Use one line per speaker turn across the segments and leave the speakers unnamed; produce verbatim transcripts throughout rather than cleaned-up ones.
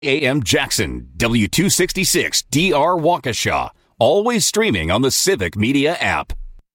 A M Jackson, W two sixty-six D R Waukesha. Always streaming on the Civic Media app.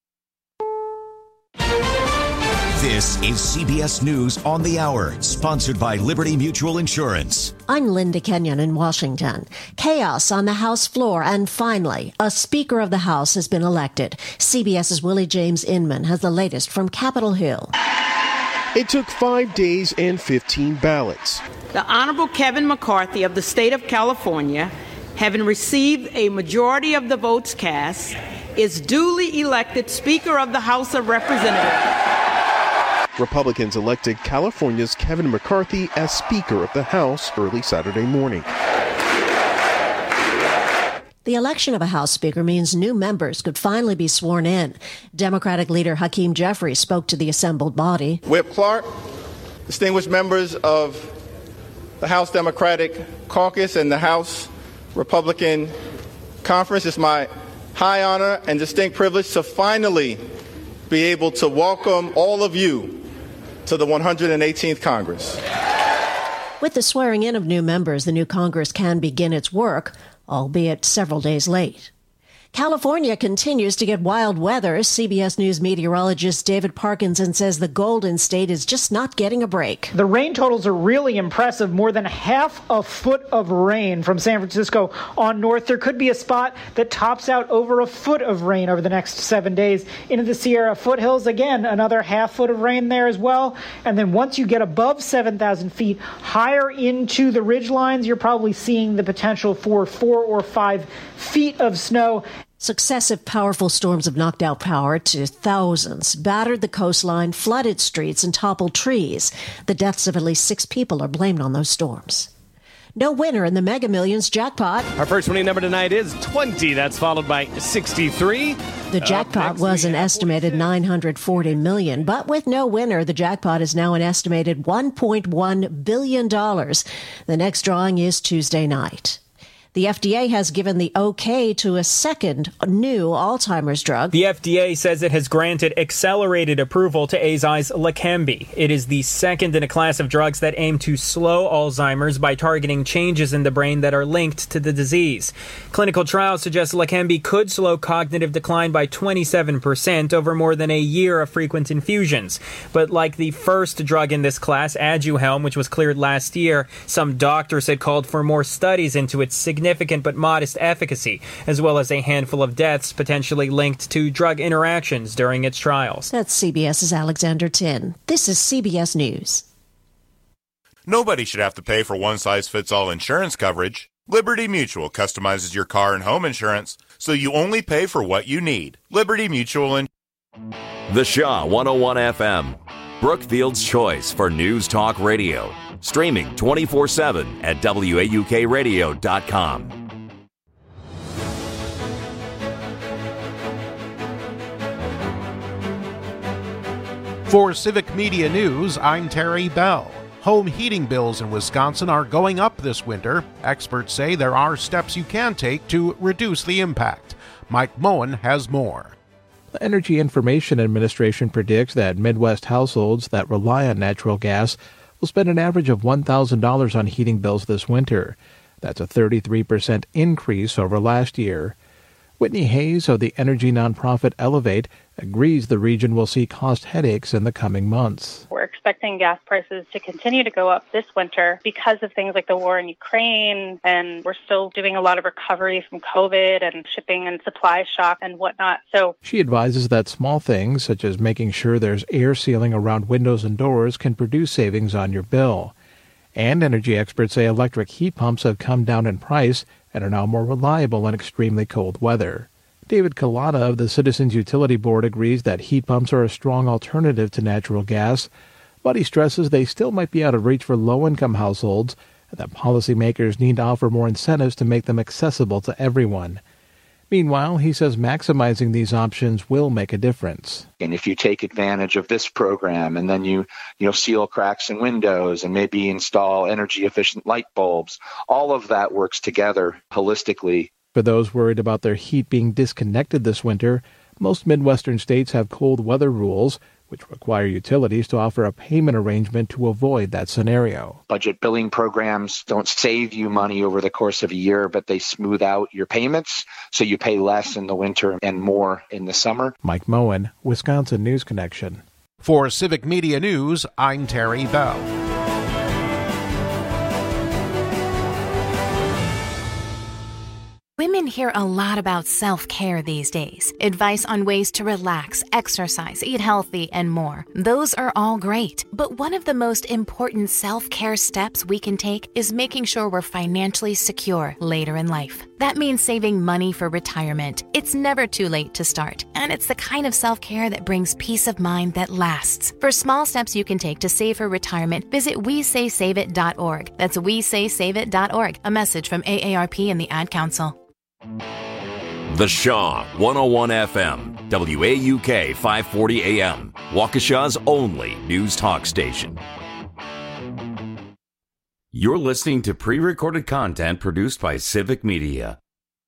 This is C B S News on the Hour, sponsored by Liberty Mutual Insurance.
I'm Linda Kenyon in Washington. Chaos on the House floor, and finally, a Speaker of the House has been elected. CBS's Willie James Inman has the latest from Capitol Hill.
It took five days and fifteen ballots.
The Honorable Kevin McCarthy of the state of California, having received a majority of the votes cast, is duly elected Speaker of the House of Representatives.
Republicans elected California's Kevin McCarthy as Speaker of the House early Saturday morning.
The election of a House Speaker means new members could finally be sworn in. Democratic leader Hakeem Jeffries spoke to the assembled body.
Whip Clark, distinguished members of the House Democratic Caucus and the House Republican Conference, it's my high honor and distinct privilege to finally be able to welcome all of you to the one hundred eighteenth Congress.
With the swearing in of new members, the new Congress can begin its work, albeit several days late. California continues to get wild weather. C B S News meteorologist David Parkinson says the Golden State is just not getting a break.
The rain totals are really impressive. More than half a foot of rain from San Francisco on north. There could be a spot that tops out over a foot of rain over the next seven days. Into the Sierra foothills, again, another half foot of rain there as well. And then once you get above seven thousand feet, higher into the ridge lines, you're probably seeing the potential for four or five feet of snow.
Successive powerful storms have knocked out power to thousands, battered the coastline, flooded streets, and toppled trees. The deaths of at least six people are blamed on those storms. No winner in the Mega Millions jackpot.
Our first winning number tonight is twenty. That's followed by sixty-three.
The jackpot was an estimated nine hundred forty million dollars, but with no winner, the jackpot is now an estimated one point one billion dollars. The next drawing is Tuesday night. The F D A has given the okay to a second new Alzheimer's drug.
The F D A says it has granted accelerated approval to Eisai's Leqembi. It is the second in a class of drugs that aim to slow Alzheimer's by targeting changes in the brain that are linked to the disease. Clinical trials suggest Leqembi could slow cognitive decline by twenty-seven percent over more than a year of frequent infusions. But like the first drug in this class, Aduhelm, which was cleared last year, some doctors had called for more studies into its significance. Significant but modest efficacy, as well as a handful of deaths potentially linked to drug interactions during its trials.
That's CBS's Alexander Tin. This is C B S News.
Nobody should have to pay for one-size-fits-all insurance coverage. Liberty Mutual customizes your car and home insurance, so you only pay for what you need. Liberty Mutual and
The Shaw one oh one F M, Brookfield's choice for news talk radio. Streaming twenty-four seven at W A U K radio dot com.
For Civic Media News, I'm Terry Bell. Home heating bills in Wisconsin are going up this winter. Experts say there are steps you can take to reduce the impact. Mike Moen has more.
The Energy Information Administration predicts that Midwest households that rely on natural gas will spend an average of one thousand dollars on heating bills this winter. That's a thirty-three percent increase over last year. Whitney Hayes of the energy nonprofit Elevate agrees the region will see cost headaches in the coming months.
We're expecting gas prices to continue to go up this winter because of things like the war in Ukraine, and we're still doing a lot of recovery from COVID and shipping and supply shock and whatnot. So
she advises that small things, such as making sure there's air sealing around windows and doors, can produce savings on your bill. And energy experts say electric heat pumps have come down in price and are now more reliable in extremely cold weather. David Kalata of the Citizens Utility Board agrees that heat pumps are a strong alternative to natural gas, but he stresses they still might be out of reach for low-income households and that policymakers need to offer more incentives to make them accessible to everyone. Meanwhile, he says maximizing these options will make a difference.
And if you take advantage of this program and then you, you know, seal cracks in windows and maybe install energy-efficient light bulbs, all of that works together holistically.
For those worried about their heat being disconnected this winter, most Midwestern states have cold weather rules, which require utilities to offer a payment arrangement to avoid that scenario.
Budget billing programs don't save you money over the course of a year, but they smooth out your payments, so you pay less in the winter and more in the summer.
Mike Moen, Wisconsin News Connection.
For Civic Media News, I'm Terry Bell.
Women hear a lot about self-care these days. Advice on ways to relax, exercise, eat healthy, and more. Those are all great. But one of the most important self-care steps we can take is making sure we're financially secure later in life. That means saving money for retirement. It's never too late to start, and it's the kind of self-care that brings peace of mind that lasts. For small steps you can take to save for retirement, visit we say save it dot org. That's we say save it dot org. A message from A A R P and the Ad Council.
The Shaw, one oh one F M, W A U K five forty A M, Waukesha's only news talk station.
You're listening to pre-recorded content produced by Civic Media.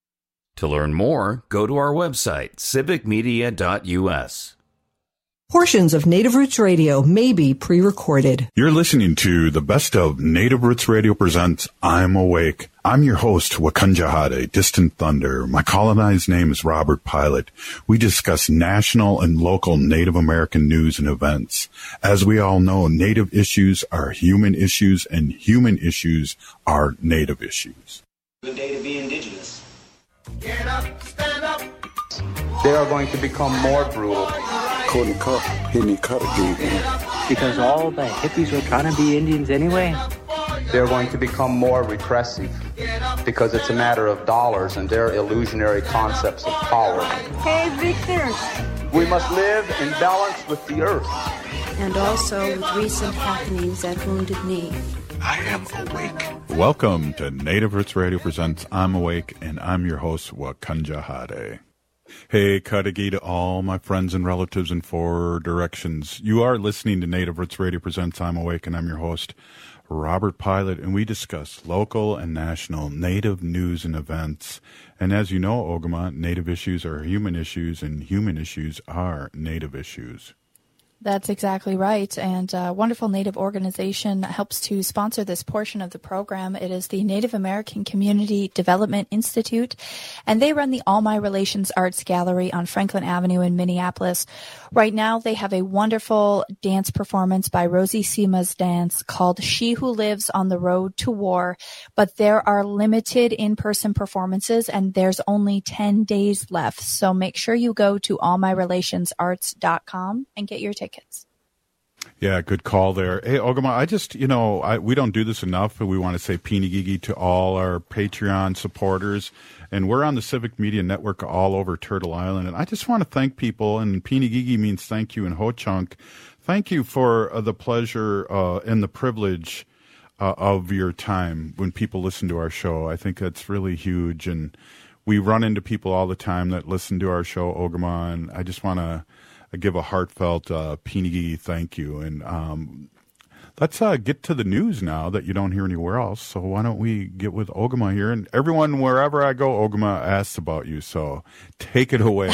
To learn more, go to our website, civic media dot u s.
Portions of Native Roots Radio may be pre-recorded.
You're listening to the best of Native Roots Radio presents I'm Awake. I'm your host, Wakunjahade, Distant Thunder. My colonized name is Robert Pilot. We discuss national and local Native American news and events. As we all know, Native issues are human issues, and human issues are Native issues.
Good day to be indigenous.
Get up, stand up.
They are going to become more brutal.
Couldn't cut, hitting cut again.
Because all the hippies were trying to be Indians anyway.
They're going to become more repressive because it's a matter of dollars and their illusionary concepts of power.
Hey, Victor.
We must live in balance with the earth.
And also with recent happenings at Wounded Knee.
I am awake. Welcome to Native Roots Radio presents I'm Awake, and I'm your host, Wakunjahade. Hey, Kadagi to all my friends and relatives in four directions. You are listening to Native Roots Radio presents I'm Awake, and I'm your host, Robert Pilot, and we discuss local and national Native news and events. And as you know, Ogama, Native issues are human issues, and human issues are Native issues.
That's exactly right. And a wonderful Native organization helps to sponsor this portion of the program. It is the Native American Community Development Institute, and they run the All My Relations Arts Gallery on Franklin Avenue in Minneapolis. Right now, they have a wonderful dance performance by Rosie Sima's Dance called She Who Lives on the Road to War. But there are limited in-person performances, and there's only ten days left. So make sure you go to all my relations arts dot com and get your tickets. Tickets.
Yeah, good call there. Hey, Ogama, I just, you know, I, we don't do this enough, but we want to say Pinigigi to all our Patreon supporters. And we're on the Civic Media Network all over Turtle Island. And I just want to thank people, and Pinigigi means thank you in Ho-Chunk. Thank you for uh, the pleasure uh, and the privilege uh, of your time when people listen to our show. I think that's really huge. And we run into people all the time that listen to our show, Ogama, and I just want to I give a heartfelt uh, Pinigi thank you. And um, let's uh, get to the news now that you don't hear anywhere else. So why don't we get with Ogama here? And everyone, wherever I go, Ogama asks about you. So take it away.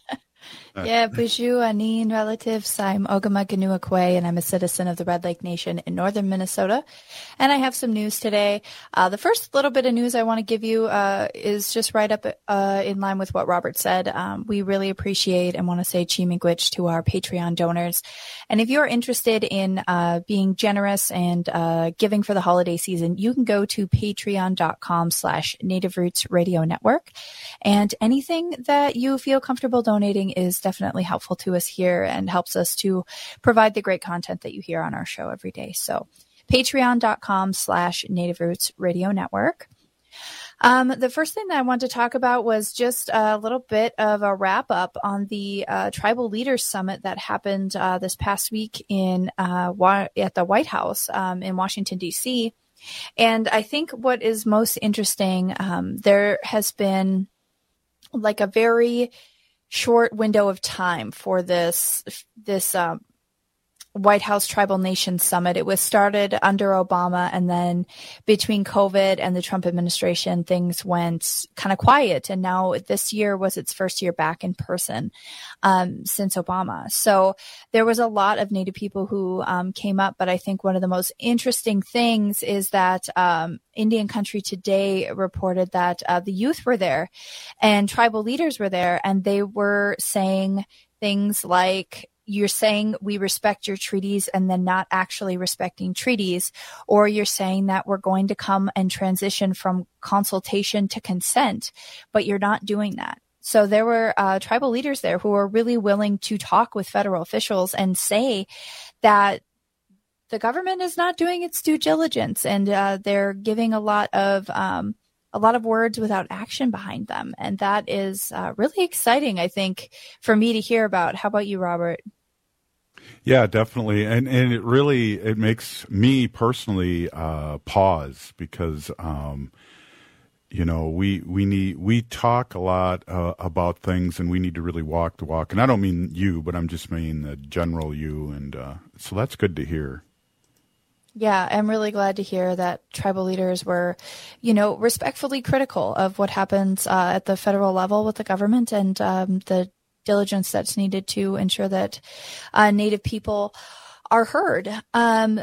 Yeah, Buju, Anin relatives. I'm Ogama Ganuakwe, and I'm a citizen of the Red Lake Nation in northern Minnesota. And I have some news today. Uh, the first little bit of news I want to give you uh, is just right up uh, in line with what Robert said. Um, we really appreciate and want to say Chi-miigwech to our Patreon donors. And if you're interested in uh, being generous and uh, giving for the holiday season, you can go to patreon.com slash Native Roots Radio Network. And anything that you feel comfortable donating is definitely helpful to us here and helps us to provide the great content that you hear on our show every day. So patreon.com slash Native Roots Radio Network. Um, the first thing that I want to talk about was just a little bit of a wrap up on the uh, Tribal Leaders Summit that happened uh, this past week in uh, wa- at the White House um, in Washington, D C. And I think what is most interesting, um, there has been like a very short window of time for this, this, um, White House Tribal Nations Summit. It was started under Obama, and then between COVID and the Trump administration, things went kind of quiet. And now this year was its first year back in person um, since Obama. So there was a lot of Native people who um, came up. But I think one of the most interesting things is that um, Indian Country Today reported that uh, the youth were there and tribal leaders were there, and they were saying things like, you're saying we respect your treaties and then not actually respecting treaties, or you're saying that we're going to come and transition from consultation to consent, but you're not doing that. So there were uh, tribal leaders there who were really willing to talk with federal officials and say that the government is not doing its due diligence, and uh, they're giving a lot of um, a lot of words without action behind them. And that is uh, really exciting, I think, for me to hear about. How about you, Robert?
Yeah, definitely. And and it really, it makes me personally uh, pause because, um, you know, we, we need, we talk a lot uh, about things, and we need to really walk the walk. And I don't mean you, but I'm just meaning the general you. And uh, so that's good to hear.
Yeah, I'm really glad to hear that tribal leaders were, you know, respectfully critical of what happens uh, at the federal level with the government, and um, the diligence that's needed to ensure that uh, Native people are heard. Um,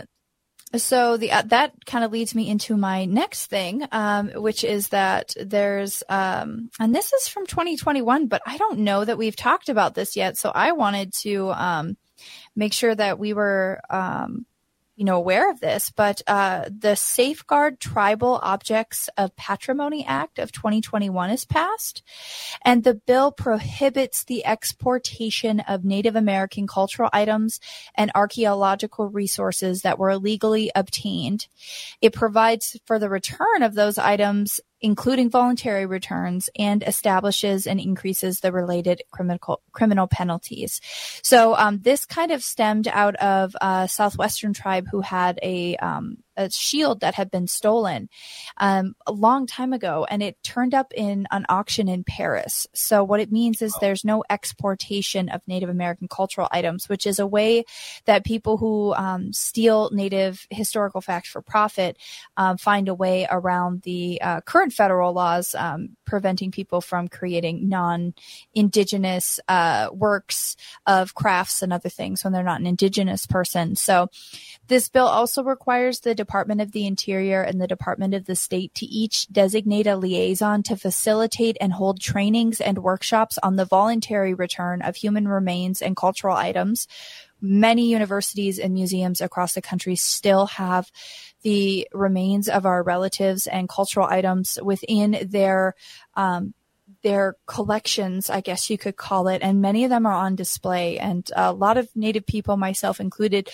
so the uh, that kind of leads me into my next thing, um, which is that there's, um, and this is from twenty twenty-one, but I don't know that we've talked about this yet. So I wanted to um, make sure that we were um, you know, aware of this, but uh, the Safeguard Tribal Objects of Patrimony Act of twenty twenty-one is passed, and the bill prohibits the exportation of Native American cultural items and archaeological resources that were illegally obtained. It provides for the return of those items, including voluntary returns, and establishes and increases the related criminal criminal penalties. So um, this kind of stemmed out of a Southwestern tribe who had a, um, a shield that had been stolen um, a long time ago, and it turned up in an auction in Paris. So what it means is there's no exportation of Native American cultural items, which is a way that people who um, steal Native historical facts for profit um, find a way around the uh, current federal laws um, preventing people from creating non-Indigenous uh, works of crafts and other things when they're not an Indigenous person. So this bill also requires the Department of the Interior and the Department of the State to each designate a liaison to facilitate and hold trainings and workshops on the voluntary return of human remains and cultural items. Many universities and museums across the country still have the remains of our relatives and cultural items within their um, their collections, I guess you could call it, and many of them are on display. And a lot of Native people, myself included,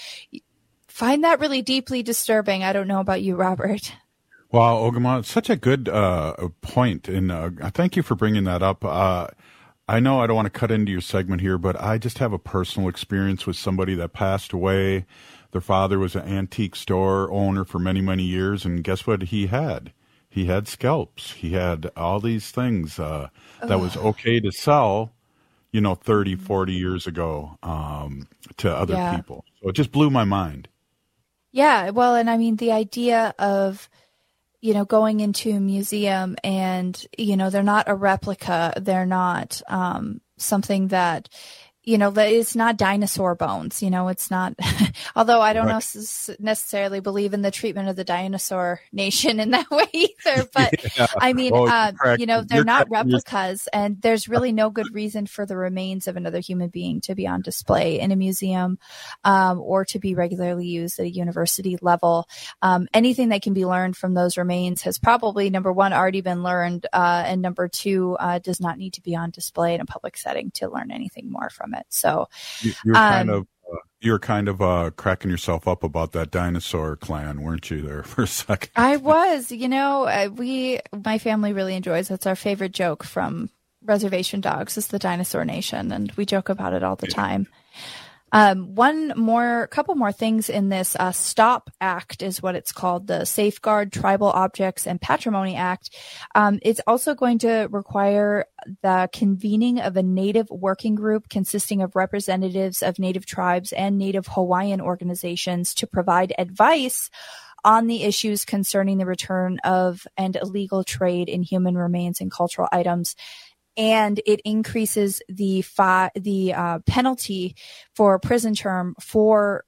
find that really deeply disturbing. I don't know about you, Robert.
Wow, Ogama, such a good uh, point, and uh, thank you for bringing that up. Uh, I know I don't want to cut into your segment here, but I just have a personal experience with somebody that passed away. Their father was an antique store owner for many, many years, and guess what he had? He had scalps. He had all these things uh, that Ugh. was okay to sell, you know, thirty, forty years ago um, to other yeah. people. So it just blew my mind.
Yeah, well, and I mean, the idea of, you know, going into a museum and, you know, they're not a replica. They're not um, something that, you know, it's not dinosaur bones. You know, it's not, although I don't right. know, necessarily believe in the treatment of the dinosaur nation in that way either. But yeah. I mean, well, uh, you know, they're You're not correct. replicas, and there's really no good reason for the remains of another human being to be on display in a museum um, or to be regularly used at a university level. Um, anything that can be learned from those remains has probably, number one, already been learned, uh, and number two, uh, does not need to be on display in a public setting to learn anything more from it. So
you're
um,
kind of uh, you're kind of uh, cracking yourself up about that dinosaur clan, weren't you, there for a second?
I was, you know, uh, we my family really enjoys. That's our favorite joke from Reservation Dogs, is the Dinosaur Nation, and we joke about it all the time. Um, one more, couple more things in this uh, STOP Act is what it's called, the Safeguard Tribal Objects and Patrimony Act. Um, it's also going to require the convening of a Native working group consisting of representatives of Native tribes and Native Hawaiian organizations to provide advice on the issues concerning the return of and illegal trade in human remains and cultural items. And it increases the fi- the uh, penalty for a prison term for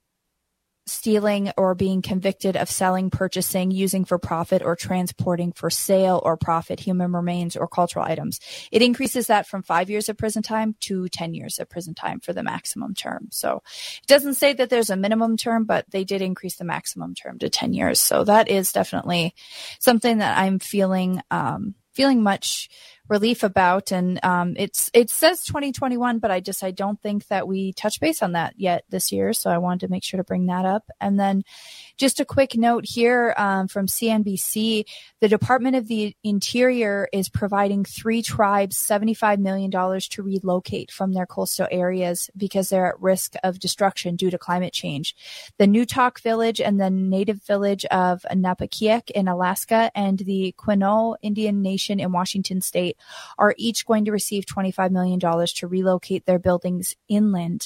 stealing or being convicted of selling, purchasing, using for profit, or transporting for sale or profit human remains or cultural items. It increases that from five years of prison time to ten years of prison time for the maximum term. So it doesn't say that there's a minimum term, but they did increase the maximum term to ten years. So that is definitely something that I'm feeling um, feeling much relief about. And um, it's it says twenty twenty-one, but I just I don't think that we touch base on that yet this year. So I wanted to make sure to bring that up. And then just a quick note here um, from C N B C, the Department of the Interior is providing three tribes seventy-five million dollars to relocate from their coastal areas because they're at risk of destruction due to climate change. The Newtok Village and the Native Village of Napakiek in Alaska and the Quinault Indian Nation in Washington State are each going to receive twenty-five million dollars to relocate their buildings inland.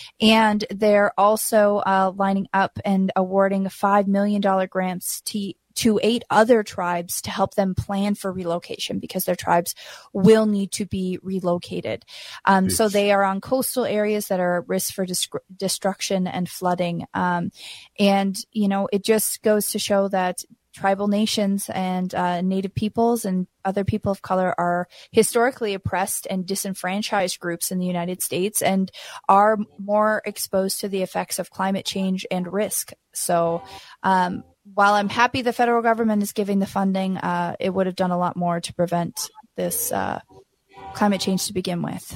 And they're also uh, lining up and awarding five million dollars grants to to eight other tribes to help them plan for relocation because their tribes will need to be relocated. Um, so they are on coastal areas that are at risk for dis- destruction and flooding. Um, and, you know, it just goes to show that tribal nations and uh, Native peoples and other people of color are historically oppressed and disenfranchised groups in the United States and are more exposed to the effects of climate change and risk. So um, while I'm happy the federal government is giving the funding, uh, it would have done a lot more to prevent this uh, climate change to begin with.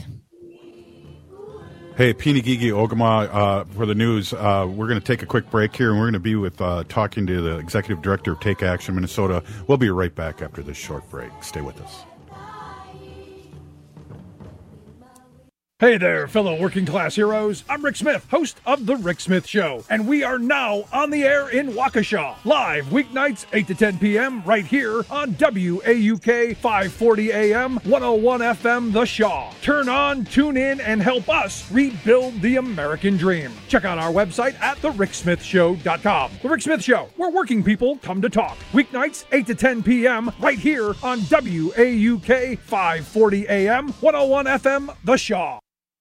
Hey, Pinigigi Ogama, uh, for the news, uh, we're going to take a quick break here, and we're going to be with uh, talking to the Executive Director of Take Action Minnesota. We'll be right back after this short break. Stay with us.
Hey there, fellow working class heroes. I'm Rick Smith, host of The Rick Smith Show, and we are now on the air in Waukesha, live weeknights eight to ten p.m. right here on W A U K five forty A M, one oh one F M The Shaw. Turn on, tune in, and help us rebuild the American dream. Check out our website at the rick smith show dot com. The Rick Smith Show, where working people come to talk. Weeknights eight to ten p.m. right here on W A U K five forty A M, one oh one F M The Shaw.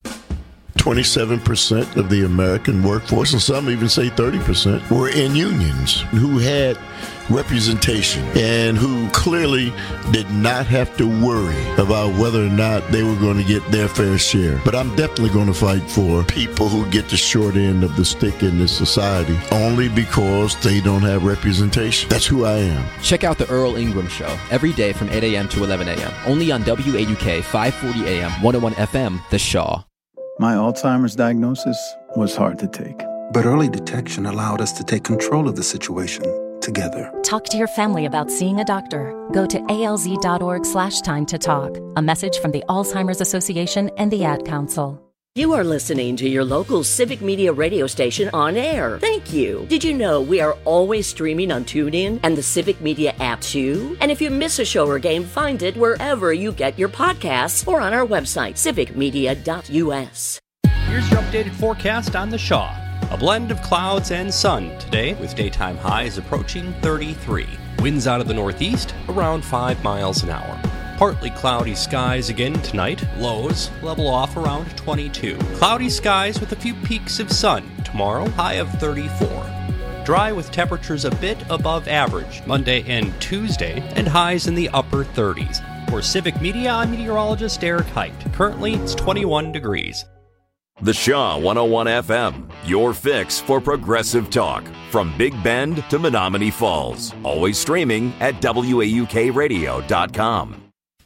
twenty-seven percent of the American workforce, and some even say thirty percent, were in unions who had representation and who clearly did not have to worry about whether or not they were going to get their fair share. But I'm definitely going to fight for people who get the short end of the stick in this society only because they don't have representation. That's who I am.
Check out the Earl Ingram Show every day from eight a.m. to eleven a.m. only on W A U K five forty A M, one oh one F M The Shaw.
My Alzheimer's diagnosis was hard to take.
But early detection allowed us to take control of the situation together.
Talk to your family about seeing a doctor. Go to alz.org slash time to talk. A message from the Alzheimer's Association and the Ad Council.
You are listening to your local Civic Media radio station on air. Thank you. Did you know we are always streaming on TuneIn and the Civic Media app too? And if you miss a show or game, find it wherever you get your podcasts or on our website, civic media dot u s.
Here's your updated forecast on the Shaw. A blend of clouds and sun today with daytime highs approaching thirty-three. Winds out of the northeast around five miles an hour. Partly cloudy skies again tonight. Lows level off around twenty-two. Cloudy skies with a few peaks of sun. Tomorrow, high of thirty-four. Dry with temperatures a bit above average Monday and Tuesday, and highs in the upper thirties. For Civic Media, I'm meteorologist Eric Height. Currently, it's twenty-one degrees.
The Shaw one oh one F M, your fix for progressive talk. From Big Bend to Menominee Falls. Always streaming at W A U K radio dot com.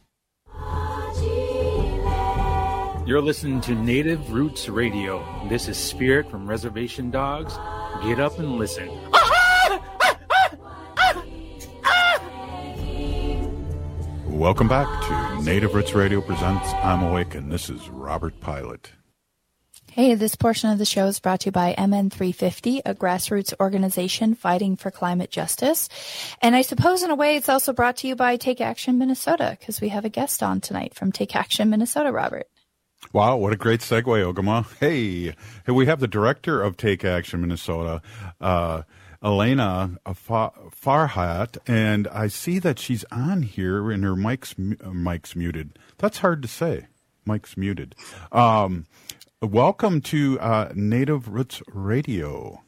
You're listening to Native Roots Radio. This is Spirit from Reservation Dogs. Get up and listen.
Welcome back to Native Roots Radio presents I'm Awake, and this is Robert Pilot.
Hey, this portion of the show is brought to you by M N three fifty, a grassroots organization fighting for climate justice. And I suppose in a way it's also brought to you by Take Action Minnesota, because we have a guest on tonight from Take Action Minnesota, Robert.
Wow, what a great segue, Ogama. Hey, hey, we have the director of Take Action Minnesota, uh, Elena Farhat, and I see that she's on here and her mic's, uh, mic's muted. That's hard to say. Mic's muted. Um, welcome to uh, Native Roots Radio.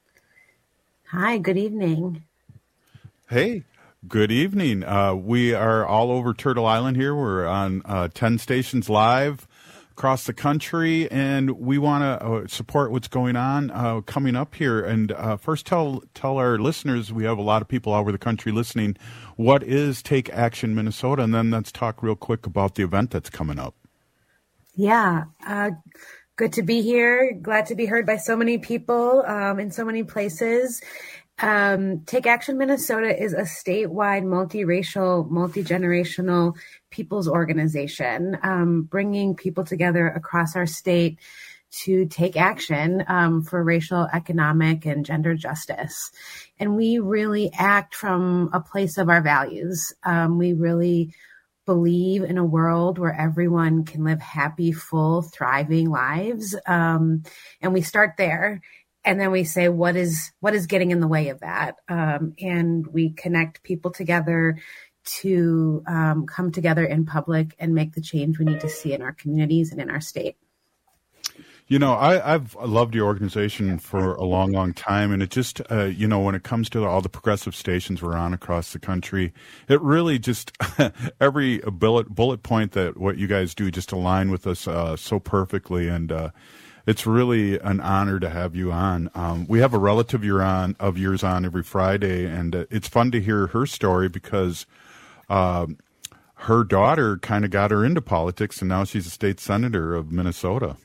Hi, good evening.
Hey, good evening. Uh, we are all over Turtle Island here. We're on uh, ten stations live across the country, and we want to uh, support what's going on uh, coming up here. And uh, first, tell tell our listeners, we have a lot of people all over the country listening, what is Take Action Minnesota? And then let's talk real quick about the event that's coming up.
Yeah, uh, good to be here. Glad to be heard by so many people um, in so many places. Um, Take Action Minnesota is a statewide, multiracial, multi-generational people's organization, um, bringing people together across our state to take action um, for racial, economic, and gender justice. And we really act from a place of our values. Um, we really believe in a world where everyone can live happy, full, thriving lives. Um, and we start there. And then we say, what is what is getting in the way of that? Um, and we connect people together to um, come together in public and make the change we need to see in our communities and in our state.
You know, I, I've loved your organization for a long, long time. And it just, uh, you know, when it comes to all the progressive stations we're on across the country, it really just, every bullet bullet point that what you guys do just align with us uh, so perfectly. And uh, it's really an honor to have you on. Um, we have a relative you're on, of yours on every Friday, and uh, it's fun to hear her story because uh, her daughter kind of got her into politics, and now she's a state senator of Minnesota.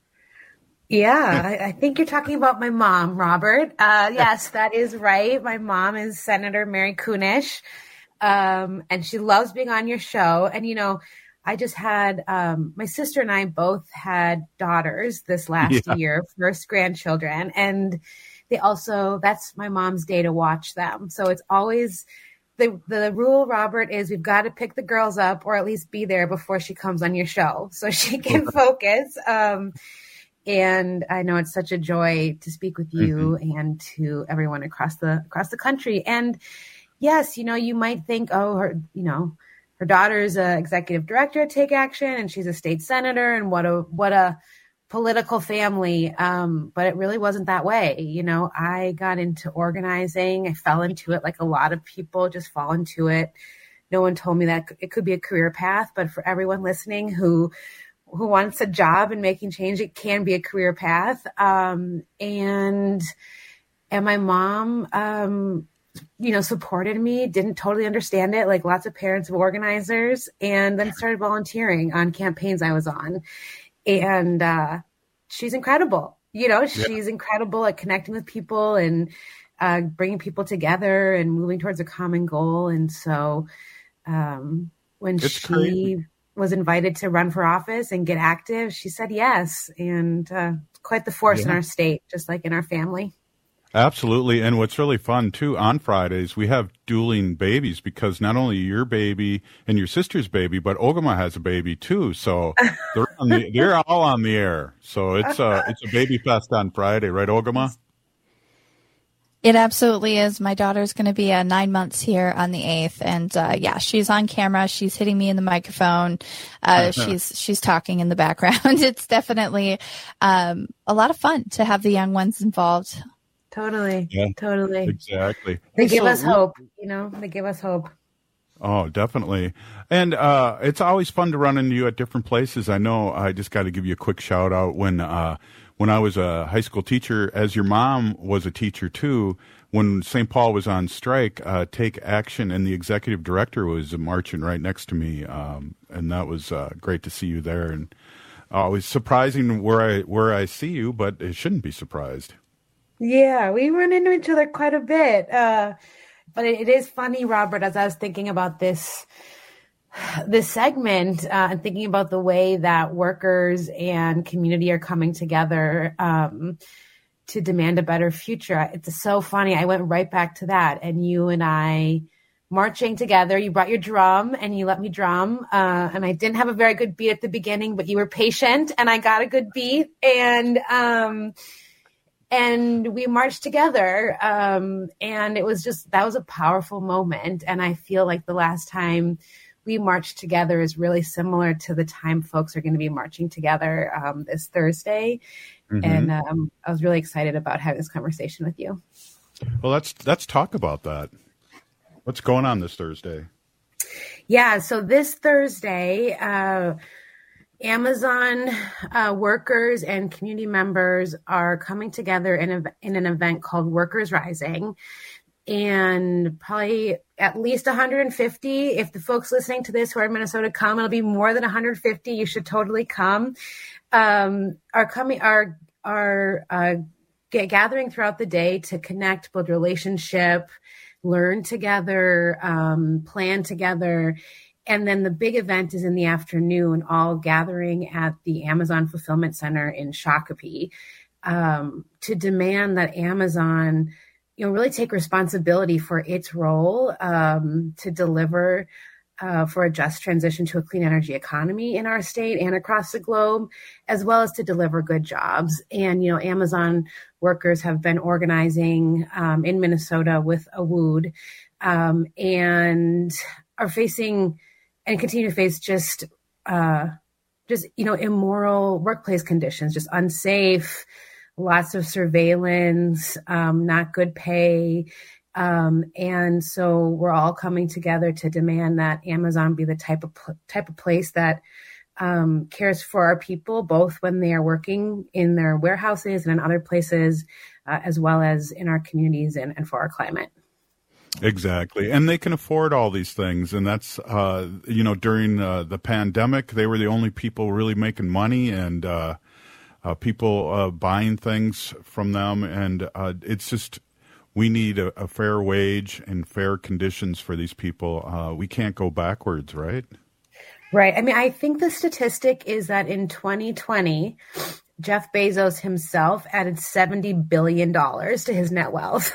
Yeah, I, I think you're talking about my mom, Robert. Uh, yes, that is right. My mom is Senator Mary Kunish, um, and she loves being on your show. And, you know, I just had, um, my sister and I both had daughters this last yeah. year, first grandchildren. And they also, that's my mom's day to watch them. So it's always, the, the rule, Robert, is we've got to pick the girls up or at least be there before she comes on your show so she can focus. Um, and I know it's such a joy to speak with you mm-hmm. and to everyone across the, across the country. And yes, you know, you might think, oh, her, you know, her daughter's an executive director at Take Action, and she's a state senator, and what a what a political family. Um, but it really wasn't that way. You know, I got into organizing. I fell into it like a lot of people just fall into it. No one told me that it could be a career path, but for everyone listening who who wants a job and making change, it can be a career path. Um, and and my mom. Um, you know, supported me, didn't totally understand it, like lots of parents of organizers, and then started volunteering on campaigns I was on. And uh, she's incredible. You know, she's yeah. incredible at connecting with people and uh, bringing people together and moving towards a common goal. And so um, when it's she crazy. was invited to run for office and get active, she said yes. And uh, quite the force yeah. in our state, just like in our family.
Absolutely. And what's really fun, too, on Fridays, we have dueling babies because not only your baby and your sister's baby, but Ogama has a baby, too. So they're, on the, they're all on the air. So it's a, it's a baby fest on Friday, right, Ogama?
It absolutely is. My daughter's going to be uh, nine months here on the eighth. And uh, yeah, she's on camera. She's hitting me in the microphone. Uh, she's she's talking in the background. It's definitely um, a lot of fun to have the young ones involved.
Totally. Yeah, totally.
Exactly.
They give so, us hope, you know, they give us hope.
Oh, definitely. And uh, it's always fun to run into you at different places. I know I just got to give you a quick shout out when uh, when I was a high school teacher, as your mom was a teacher too, when Saint Paul was on strike, uh, Take Action, and the executive director was marching right next to me. Um, and that was uh, great to see you there. And uh, it was surprising where I, where I see you, but it shouldn't be surprised.
Yeah, we run into each other quite a bit. Uh, but it, it is funny, Robert, as I was thinking about this this segment uh, and thinking about the way that workers and community are coming together um, to demand a better future. It's so funny. I went right back to that, and you and I marching together. You brought your drum and you let me drum. Uh, and I didn't have a very good beat at the beginning, but you were patient and I got a good beat. And, um, and we marched together. Um, and it was just, that was a powerful moment. And I feel like the last time we marched together is really similar to the time folks are going to be marching together, um, this Thursday. Mm-hmm. And, um, I was really excited about having this conversation with you.
Well, let's, let's talk about that. What's going on this Thursday?
Yeah, so this Thursday, uh, Amazon uh, workers and community members are coming together in, a, in an event called Workers Rising. And probably at least one hundred fifty, if the folks listening to this who are in Minnesota come, it'll be more than one hundred fifty. You should totally come. Um, are coming, are, are uh, get, gathering throughout the day to connect, build relationship, learn together, um, plan together. And then the big event is in the afternoon, all gathering at the Amazon Fulfillment Center in Shakopee, um, to demand that Amazon, you know, really take responsibility for its role, um, to deliver, uh, for a just transition to a clean energy economy in our state and across the globe, as well as to deliver good jobs. And, you know, Amazon workers have been organizing um, in Minnesota with A W O D um, and are facing and continue to face just, uh, just, you know, immoral workplace conditions, just unsafe, lots of surveillance, um, not good pay. Um, and so we're all coming together to demand that Amazon be the type of type of place that um, cares for our people, both when they are working in their warehouses and in other places, uh, as well as in our communities and, and for our climate.
Exactly. And they can afford all these things. And that's, uh, you know, during uh, the pandemic, they were the only people really making money and uh, uh, people uh, buying things from them. And uh, it's just, we need a, a fair wage and fair conditions for these people. Uh, we can't go backwards, right?
Right. I mean, I think the statistic is that in twenty twenty, Jeff Bezos himself added seventy billion dollars to his net wealth.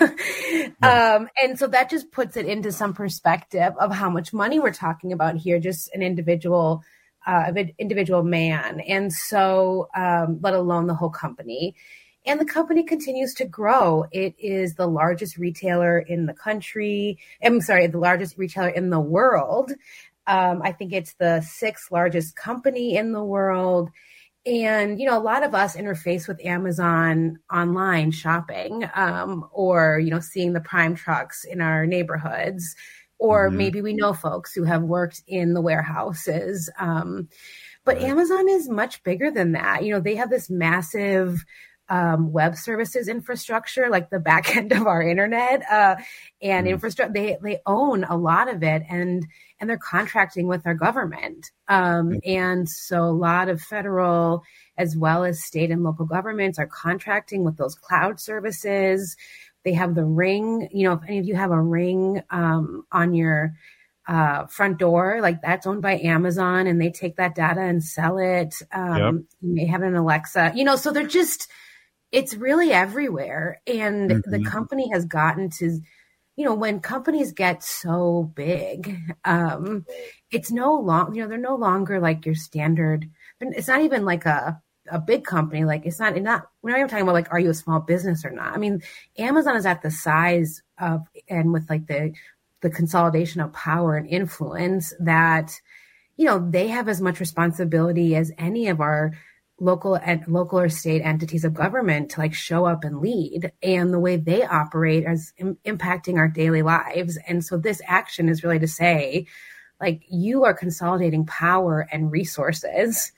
Yeah. Um, and so that just puts it into some perspective of how much money we're talking about here, just an individual, uh, an individual man. And so, um, let alone the whole company. And the company continues to grow. It is the largest retailer in the country. I'm sorry, the largest retailer in the world. Um, I think it's the sixth largest company in the world. And, you know, a lot of us interface with Amazon online shopping, um, or, you know, seeing the Prime trucks in our neighborhoods, or mm-hmm. maybe we know folks who have worked in the warehouses. Um, but right. Amazon is much bigger than that. You know, they have this massive um, web services infrastructure, like the back end of our internet, uh, and mm. infrastructure. They, they own a lot of it, and, and they're contracting with our government. Um, mm. and so a lot of federal as well as state and local governments are contracting with those cloud services. They have the Ring, you know, if any of you have a Ring, um, on your, uh, front door, like that's owned by Amazon, and they take that data and sell it. Um, yep. You may have an Alexa, you know, so they're just, it's really everywhere. And mm-hmm. the company has gotten to, you know, when companies get so big, um, it's no long, you know, they're no longer like your standard. It's not even like a, a big company. Like it's not, it's not, we're not even talking about like, are you a small business or not? I mean, Amazon is at the size of, and with like the, the consolidation of power and influence that, you know, they have as much responsibility as any of our local and local or state entities of government to like show up and lead, and the way they operate is im- impacting our daily lives. And so this action is really to say, like, you are consolidating power and resources,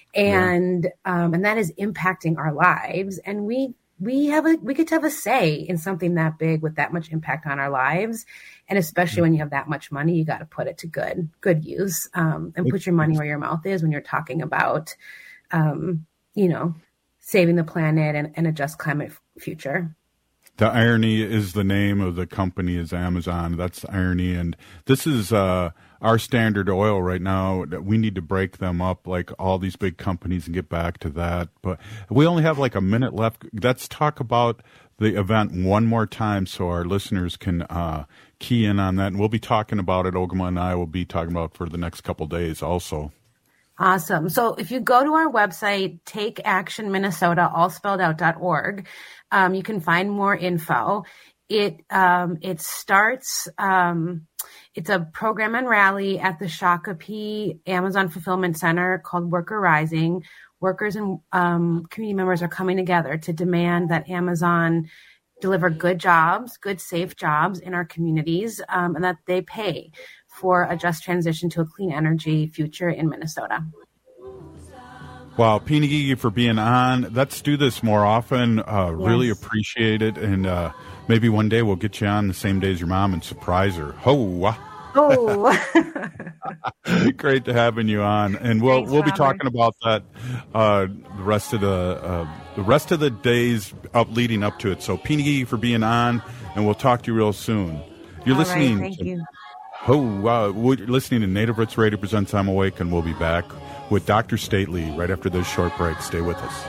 and, yeah. um, and that is impacting our lives. And we, we have a, we get to have a say in something that big with that much impact on our lives. And especially mm-hmm. when you have that much money, you got to put it to good, good use, um, and put your money where your mouth is when you're talking about, Um, you know, saving the planet and, and a just climate f- future.
The Irony is the name of the company, is Amazon. That's the Irony. And this is uh, our Standard Oil right now. We need to break them up like all these big companies and get back to that. But we only have like a minute left. Let's talk about the event one more time so our listeners can uh, key in on that. And we'll be talking about it. Ogama and I will be talking about it for the next couple days also.
Awesome. So if you go to our website, take action minnesota all spelled out dot org, um, you can find more info. It um, it starts, um, it's a program and rally at the Shakopee Amazon Fulfillment Center called Worker Rising. Workers and um, community members are coming together to demand that Amazon deliver good jobs, good, safe jobs in our communities, um, and that they pay for a just transition to a clean energy future in Minnesota.
Wow, Pinagigi for being on. Let's do this more often. Uh, yes. Really appreciate it. And uh, maybe one day we'll get you on the same day as your mom and surprise her. Ho!
Oh,
great to having you on, and we'll Thanks, we'll be Robert. talking about that uh, the rest of the uh, the rest of the days up leading up to it. So, Pinagigi for being on, and we'll talk to you real soon. You're
All
listening.
Right, thank
to,
you.
Oh, uh, we're listening to Native Roots Radio presents I'm Awake, and we'll be back with Doctor Stately right after this short break. Stay with us.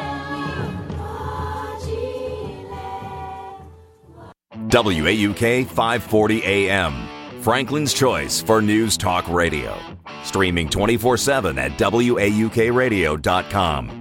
W A U K five forty A M, Franklin's Choice for News Talk Radio. Streaming twenty-four seven at W A U K radio dot com.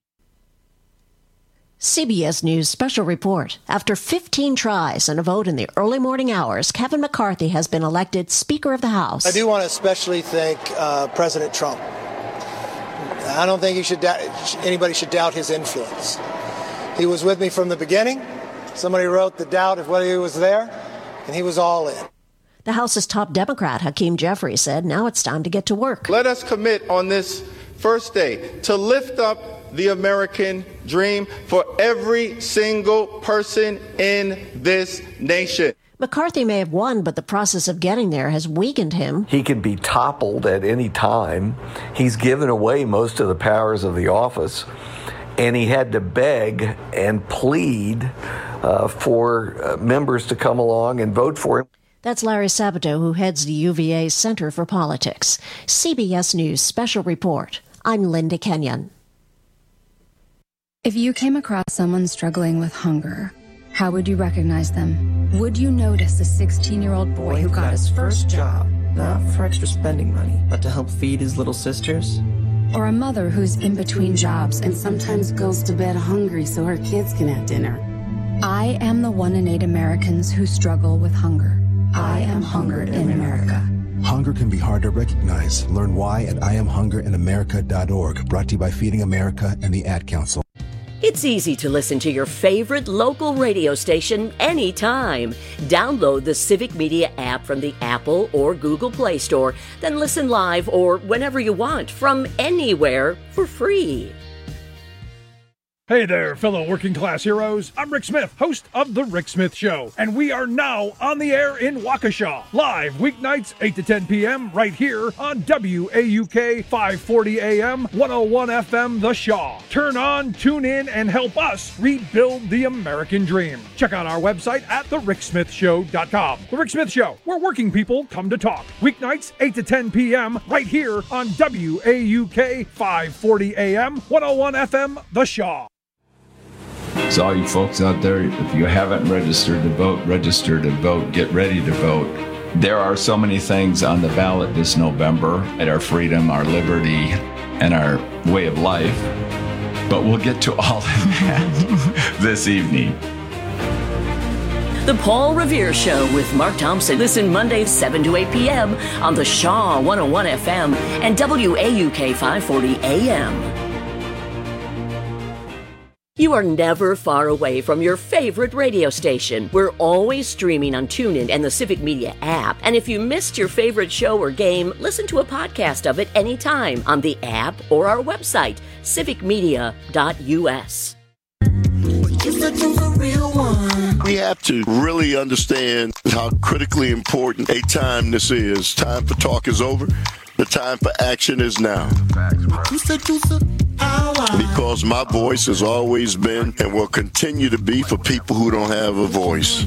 C B S News special report. After fifteen tries and a vote in the early morning hours, Kevin McCarthy has been elected Speaker of the House.
I do want to especially thank uh, President Trump. I don't think he should da- anybody should doubt his influence. He was with me from the beginning. Somebody wrote the doubt of whether he was there, and he was all in.
The House's top Democrat, Hakeem Jeffries, said now it's time to get to work.
Let us commit on this first day to lift up the American dream for every single person in this nation.
McCarthy may have won, but the process of getting there has weakened him.
He can be toppled at any time. He's given away most of the powers of the office, and he had to beg and plead uh, for uh, members to come along and vote for him.
That's Larry Sabato, who heads the U V A's Center for Politics. C B S News Special Report. I'm Linda Kenyon.
If you came across someone struggling with hunger, how would you recognize them? Would you notice a sixteen-year-old boy who got his first job,
not for extra spending money, but to help feed his little sisters?
Or a mother who's in between jobs
and sometimes goes to bed hungry so her kids can have dinner?
I am the one in eight Americans who struggle with hunger. I am Hunger in America.
Hunger can be hard to recognize. Learn why at I am hunger in america dot org. Brought to you by Feeding America and the Ad Council.
It's easy to listen to your favorite local radio station anytime. Download the Civic Media app from the Apple or Google Play Store, then listen live or whenever you want from anywhere for free.
Hey there, fellow working class heroes. I'm Rick Smith, host of The Rick Smith Show, and we are now on the air in Waukesha, live weeknights eight to ten p.m. right here on W A U K five forty A M, one oh one F M The Shaw. Turn on, tune in, and help us rebuild the American dream. Check out our website at the rick smith show dot com. The Rick Smith Show, where working people come to talk. Weeknights eight to ten p.m. right here on W A U K five forty A M, one oh one F M The Shaw.
So all you folks out there, if you haven't registered to vote, register to vote, get ready to vote. There are so many things on the ballot this November at our freedom, our liberty, and our way of life. But we'll get to all of that this evening.
The Paul Revere Show with Mark Thompson. Listen Mondays seven to eight p.m. on the Shaw one oh one F M and W A U K five forty A M. You are never far away from your favorite radio station. We're always streaming on TuneIn and the Civic Media app. And if you missed your favorite show or game, listen to a podcast of it anytime on the app or our website, civic media dot u s.
We have to really understand how critically important a time this is. Time for talk is over. The time for action is now.
Facts, bro.
Because my voice has always been and will continue to be for people who don't have a voice.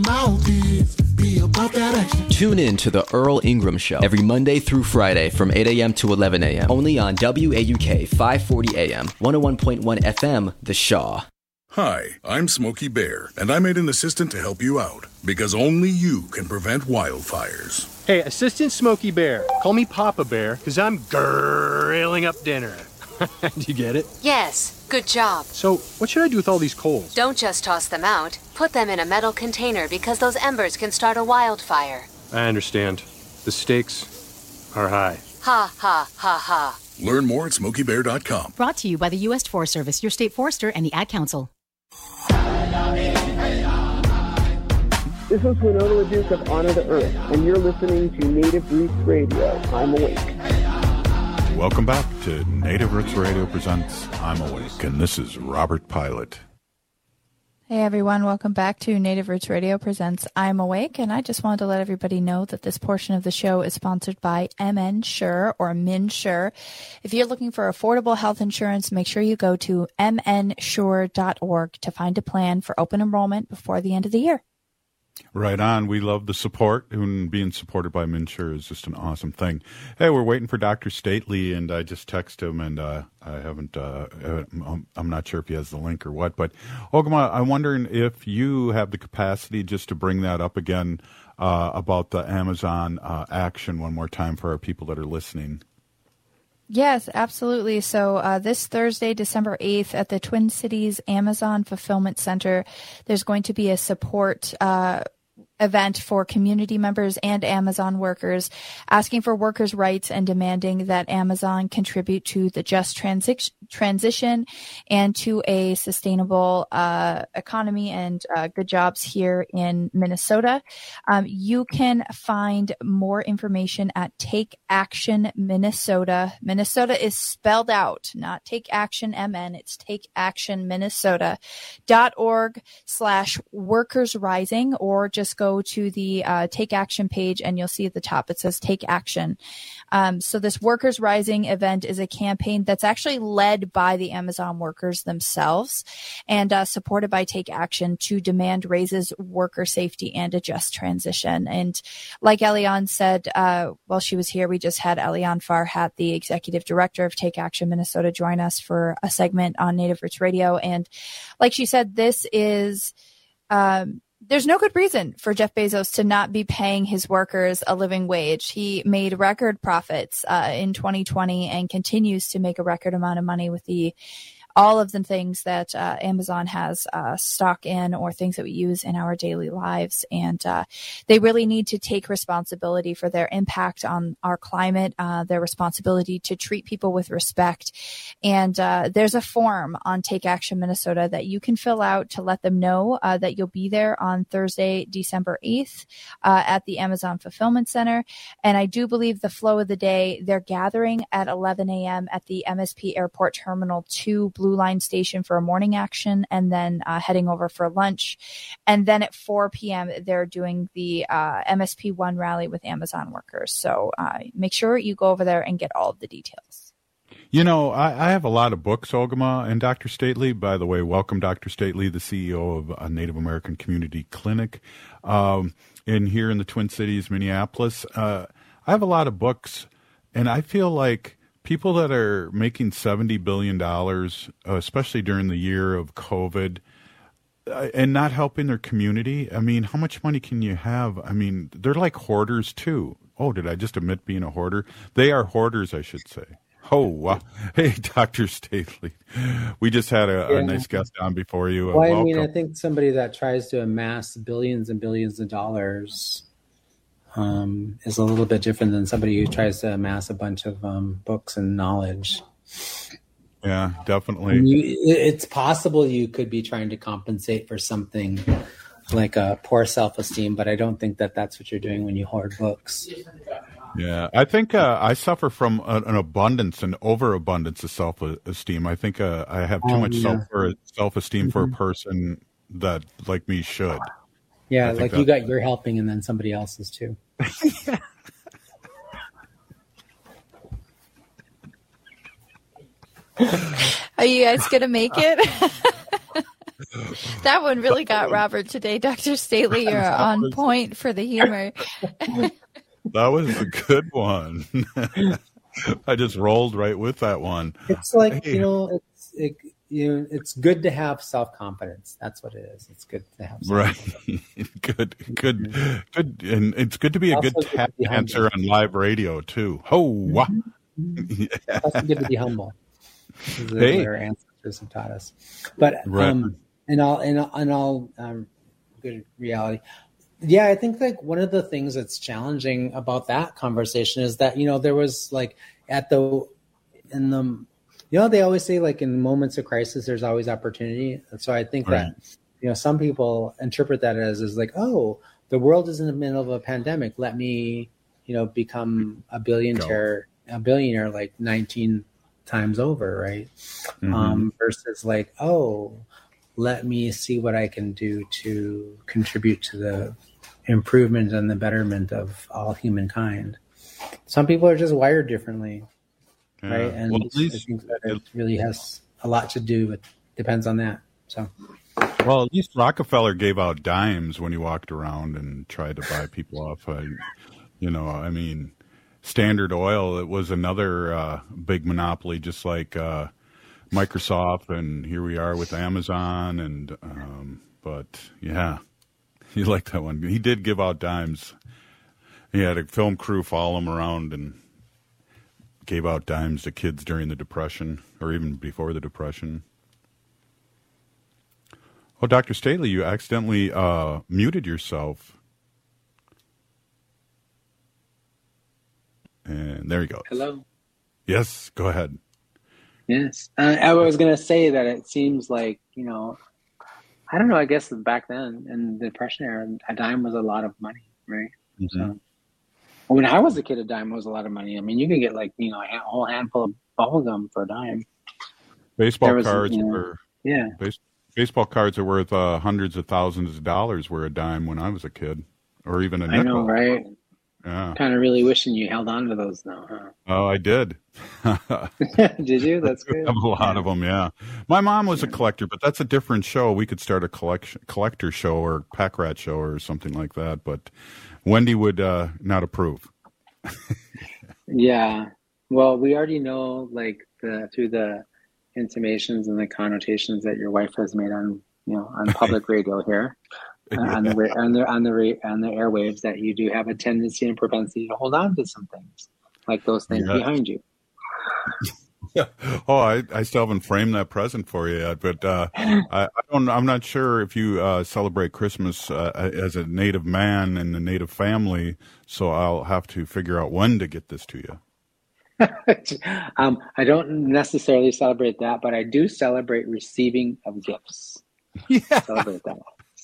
Tune in to The Earl Ingram Show every Monday through Friday from eight a.m. to eleven a.m. only on W A U K five forty A M, one oh one point one F M, The Shaw.
Hi, I'm Smokey Bear, and I made an assistant to help you out, because only you can prevent wildfires.
Hey, Assistant Smokey Bear, call me Papa Bear, because I'm grilling up dinner. Do you get it?
Yes, good job.
So, what should I do with all these coals?
Don't just toss them out. Put them in a metal container because those embers can start a wildfire.
I understand. The stakes are high.
Ha, ha, ha, ha.
Learn more at smokey bear dot com.
Brought to you by the U S Forest Service, your state forester, and the Ad Council.
This is Winona LaDuke of Honor the Earth, and you're listening to Native Roots Radio. I'm Awake.
Welcome back to Native Roots Radio presents I'm Awake, and this is Robert Pilot.
Hey everyone, welcome back to Native Roots Radio presents I'm Awake, and I just wanted to let everybody know that this portion of the show is sponsored by MNsure or MNsure. If you're looking for affordable health insurance, make sure you go to m n sure dot org to find a plan for open enrollment before the end of the year.
Right on. We love the support, and being supported by MNsure is just an awesome thing. Hey, we're waiting for Doctor Stately, and I just texted him, and uh, I haven't, uh, I'm not sure if he has the link or what, but Ogama, I'm wondering if you have the capacity just to bring that up again uh, about the Amazon uh, action one more time for our people that are listening.
Yes, absolutely. So uh, this Thursday, December eighth, at the Twin Cities Amazon Fulfillment Center, there's going to be a support uh event for community members and Amazon workers, asking for workers' rights and demanding that Amazon contribute to the just transi- transition and to a sustainable uh, economy and uh, good jobs here in Minnesota. Um, you can find more information at Take Action Minnesota. Minnesota is spelled out, not Take Action M N. It's Take Action Minnesota dot org slash workers rising, or just go to the uh, Take Action page and you'll see at the top it says Take Action. Um, so this Workers Rising event is a campaign that's actually led by the Amazon workers themselves and uh, supported by Take Action to demand raises, worker safety, and a just transition. And like Eliane said uh, while she was here, we just had Eliane Farhat, the executive director of Take Action Minnesota, join us for a segment on Native Roots Radio. And like she said, this is um, there's no good reason for Jeff Bezos to not be paying his workers a living wage. He made record profits uh, in twenty twenty and continues to make a record amount of money with the all of the things that uh, Amazon has uh, stock in, or things that we use in our daily lives. And uh, they really need to take responsibility for their impact on our climate, uh, their responsibility to treat people with respect. And uh, there's a form on Take Action Minnesota that you can fill out to let them know uh, that you'll be there on Thursday, December eighth uh, at the Amazon Fulfillment Center. And I do believe the flow of the day, they're gathering at eleven a.m. at the M S P Airport Terminal two Blue Line Station for a morning action, and then uh, heading over for lunch. And then at four p.m. they're doing the uh, M S P one rally with Amazon workers. So uh, make sure you go over there and get all of the details.
You know, I, I have a lot of books, Ogama and Doctor Stately. By the way, welcome, Doctor Stately, the C E O of a Native American Community Clinic um, in here in the Twin Cities, Minneapolis. Uh, I have a lot of books, and I feel like people that are making seventy billion dollars, uh, especially during the year of COVID, uh, and not helping their community, I mean, how much money can you have? I mean, they're like hoarders, too. Oh, did I just admit being a hoarder? They are hoarders, I should say. Oh, wow. Hey, Doctor Stately. We just had a, yeah. a nice guest on before you.
Well, uh, I mean, I think somebody that tries to amass billions and billions of dollars Um, is a little bit different than somebody who tries to amass a bunch of um, books and knowledge.
Yeah, definitely.
You, it's possible you could be trying to compensate for something like a poor self-esteem, but I don't think that that's what you're doing when you hoard books.
Yeah, I think uh, I suffer from a, an abundance, an overabundance of self-esteem. I think uh, I have too um, much yeah. self self-esteem mm-hmm. for a person that, like me, should.
Yeah, like you got your helping and then somebody else's too.
Are you guys going to make it? That one really got Robert today. Doctor Staley, you're on point for the humor.
That was a good one. I just rolled right with that one.
It's like,
Hey.
you know, it's it, you know, it's good to have self-confidence. That's what it is. It's good to have self-confidence.
Right. good, good, good. And it's good to be a
Also
good
good to
tap
be
dancer on live radio, too. Ho, wah.
It's also good to be humble. This is
Hey.
what our ancestors have taught us. But
Right.
um, in all in all, in all um, good reality, yeah, I think like one of the things that's challenging about that conversation is that, you know, there was like at the in the you know they always say like in moments of crisis there's always opportunity. And so I think
Right.
that, you know, some people interpret that as is like, oh, the world is in the middle of a pandemic. Let me, you know, become a billionaire, a billionaire like nineteen times over, right?
Mhm.
Um, versus like, oh, let me see what I can do to contribute to the improvement and the betterment of all humankind. Some people are just wired differently,
Yeah.
right? And
Well, at
I
least-
think that it really has a lot to do with, depends on that. So,
Well, at least Rockefeller gave out dimes when he walked around and tried to buy people off. I, you know, I mean, Standard Oil, it was another uh, big monopoly, just like uh, Microsoft, and here we are with Amazon. And um, but yeah, you like that one. He did give out dimes. He had a film crew follow him around and gave out dimes to kids during the Depression, or even before the Depression. Oh, Doctor Staley, you accidentally uh, muted yourself. And there you go.
hello.
Yes, go ahead.
Yes. Uh, I was going to say that it seems like, you know, I don't know, I guess back then in the Depression era, a dime was a lot of money, right? So, when I was a kid, a dime was a lot of money. I mean, you could get like, you know, a whole handful of bubble gum for a dime.
Baseball
There was,
cards
you know,
were
yeah.
base, baseball cards are worth uh, hundreds of thousands of dollars were a dime when I was a kid, or even a
I
nickel.
know, right?
Yeah.
Kind of really wishing you held on to those now, huh?
Oh, I did.
Did you? That's good.
I have a lot of them, yeah. My mom was a collector, but that's a different show. We could start a collection collector show or pack rat show or something like that, but Wendy would uh, not approve.
Yeah. Well, we already know, like, the through the intimations and the connotations that your wife has made on, you know, on public radio here, uh, on the ra- on the on the ra- on the airwaves, that you do have a tendency and propensity to hold on to some things, like those things
Yeah.
behind you.
Oh, I, I still haven't framed that present for you yet, but uh, I, I don't. I'm not sure if you uh, celebrate Christmas uh, as a Native man in the Native family, so I'll have to figure out when to get this to you.
um, I don't necessarily celebrate that, but I do celebrate receiving of gifts.
Yeah.
Celebrate that.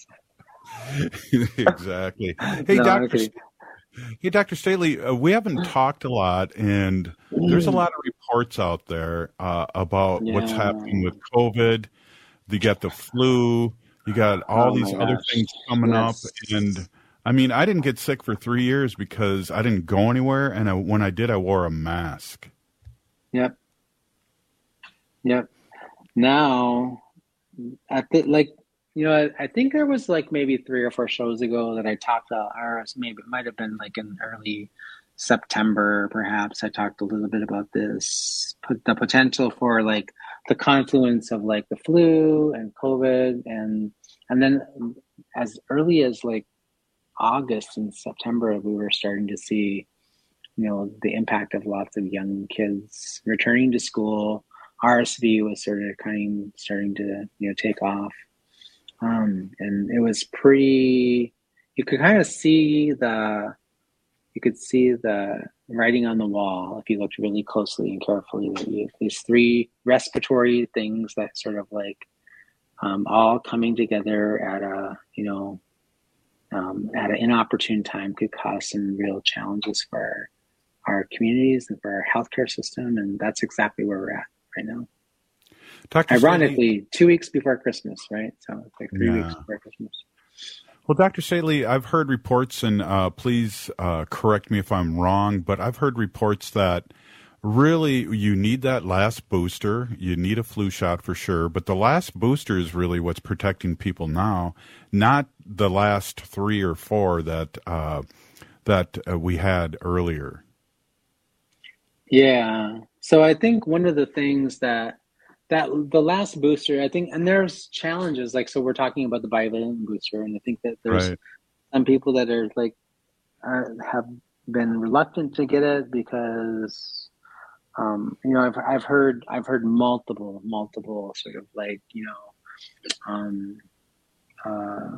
Exactly. Hey,
No,
Doctor
okay.
Hey, Doctor Staley, uh, we haven't talked a lot, and there's a lot of reports out there uh, about what's
Yeah.
happening with COVID. You got the flu. You got all
Oh,
these
my
other
gosh.
things coming
Yes.
up, and I mean, I didn't get sick for three years because I didn't go anywhere, and I, when I did, I wore a mask.
Yep. Yep. Now, I think, like, you know, I, I think there was like maybe three or four shows ago that I talked to, or maybe it might have been like in early September, perhaps. I talked a little bit about this, put the potential for like the confluence of like the flu and COVID, and and then as early as like August and September, we were starting to see, you know, the impact of lots of young kids returning to school. R S V was sort of kind of starting to, you know, take off. Um, and it was pretty, you could kind of see the, you could see the writing on the wall if you looked really closely and carefully. That you, these three respiratory things that sort of like um, all coming together at a, you know, um, at an inopportune time could cause some real challenges for our, our communities and for our healthcare system. And that's exactly where we're at right now.
Doctor
Ironically,
Staley,
two weeks before Christmas, right? So it's like three
Yeah.
weeks before Christmas.
well, Doctor Staley, I've heard reports, and uh, please uh, correct me if I'm wrong, but I've heard reports that really, you need that last booster. You need a flu shot for sure. But the last booster is really what's protecting people now, not the last three or four that uh, that uh, we had earlier.
Yeah. So I think one of the things that that the last booster, I think, and there's challenges. Like, so we're talking about the bivalent booster, and I think that there's
Right.
some people that are like are, have been reluctant to get it because, um, you know, I've I've heard I've heard multiple multiple sort of like you know, um, uh,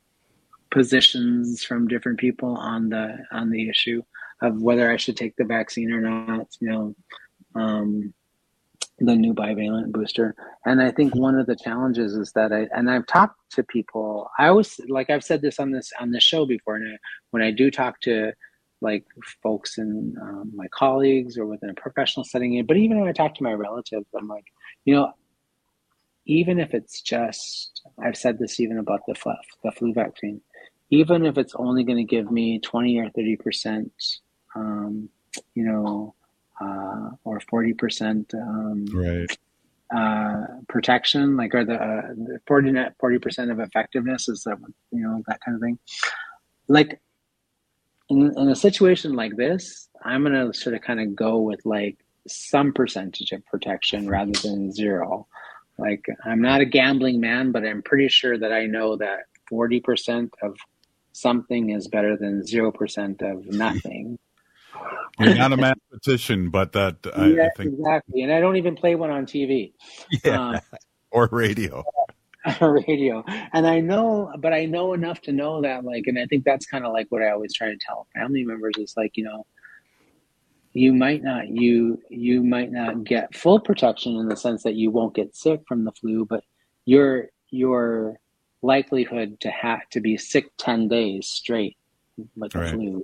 positions from different people on the on the issue of whether I should take the vaccine or not. You know, um, the new bivalent booster, and I think one of the challenges is that I and I've talked to people. I always like I've said this on this on this show before, and I, when I do talk to like folks and um, my colleagues or within a professional setting, but even when I talk to my relatives, I'm like, you know, even if it's just, I've said this even about the flu, the flu vaccine, even if it's only going to give me twenty or thirty percent, um, you know, uh, or forty percent um,
Right.
uh, protection, like, or the, uh, the forty percent of effectiveness is that, you know, that kind of thing. Like, in, in a situation like this, I'm going to sort of kind of go with like some percentage of protection rather than zero. Like, I'm not a gambling man, but I'm pretty sure that I know that forty percent of something is better than zero percent of nothing.
You're not a mathematician, but that I,
yeah,
I think
exactly. And I don't even play one on T V.
yeah.
Um,
or radio.
radio. And I know, but I know enough to know that, like, and I think that's kind of like what I always try to tell family members is like, you know, you might not, you, you might not get full protection in the sense that you won't get sick from the flu, but your, your likelihood to have to be sick ten days straight with the
Right.
flu,